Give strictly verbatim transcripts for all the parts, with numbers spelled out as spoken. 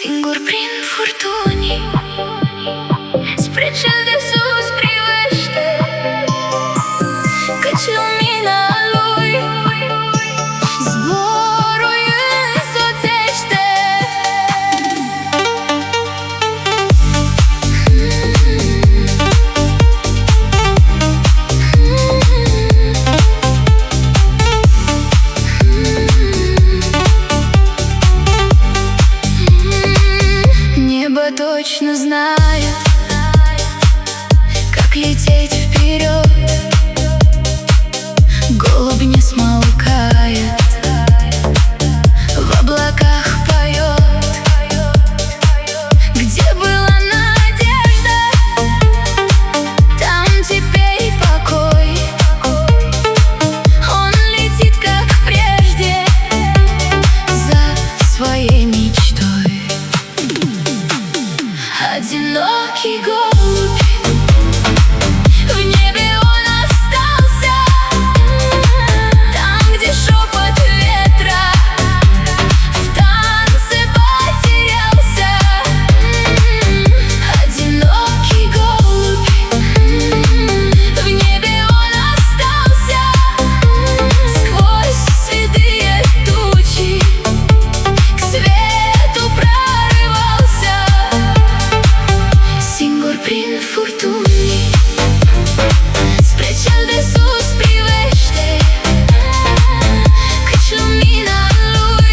Singur prin furtuni, spre cel de sus privește, căci lumina lui zborul însoțește. Небо точно знает, как лететь вперед. Голубь не смолкает, в облаках поет. Где была надежда, там теперь покой. Он летит, как прежде, за своей мечтой. Одинокий голубь, в небе он остался, там, где шепот ветра в танце потерялся. Одинокий голубь, в небе он остался, сквозь седые тучи к свету прорывался. Singur prin furtuni, spre cel de sus privește, căci lumina lui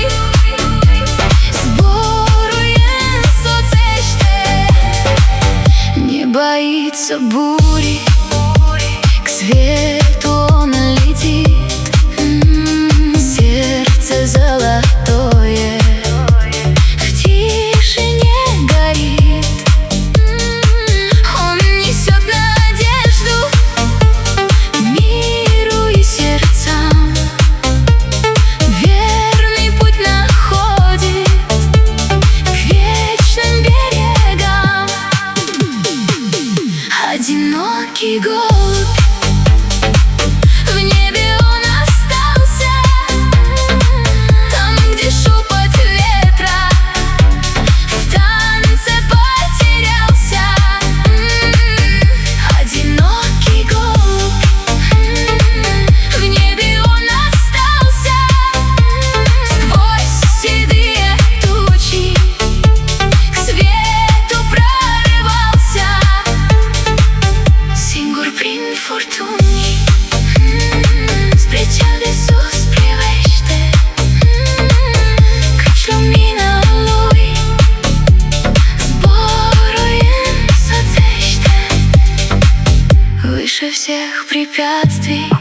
zborul însoțește. Не боится бури, к свету он летит. Сердце золотое в тишине горит. Он несет надежду миру и сердцам, верный путь находит к вечным берегам. Одинокий голубь, в небе он остался, там, где шепот ветра в танце потерялся. Одинокий голубь, в небе он остался, сквозь седые тучи к свету прорывался. Singur prin furtuni, spre cel de sus privește, căci lumina lui zborul însoțește. Выше всех препятствий